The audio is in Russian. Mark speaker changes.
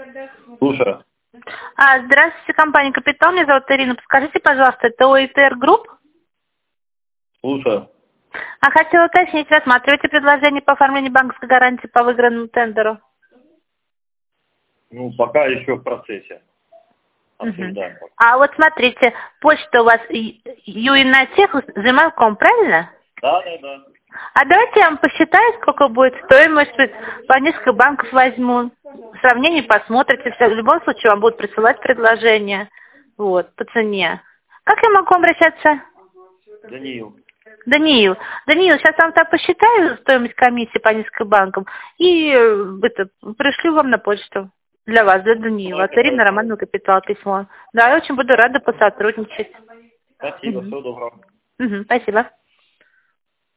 Speaker 1: Слушаю.
Speaker 2: Здравствуйте, компания «Капитал». Меня зовут Ирина. Подскажите, пожалуйста, это ОИТР Групп?
Speaker 1: Слушаю.
Speaker 2: Хотела уточнить, рассматриваете предложение по оформлению банковской гарантии по выигранному тендеру?
Speaker 1: Ну, пока еще в процессе. Обсуждаем.
Speaker 2: Вот смотрите, почта у вас uinatech@gmail.com, правильно?
Speaker 1: Да.
Speaker 2: Давайте я вам посчитаю, сколько будет стоимость, по несколько банков возьму. В сравнении посмотрите. В любом случае вам будут присылать предложение. Вот, по цене. Как я могу обращаться?
Speaker 1: Даниил.
Speaker 2: Даниил, сейчас я вам так посчитаю стоимость комиссии по несколько банкам и пришлю вам на почту. Для вас, для Даниила. От Ирины Романова, «Капитал», письмо. Да, я очень буду рада посотрудничать.
Speaker 1: Спасибо, всего доброго.
Speaker 2: Спасибо.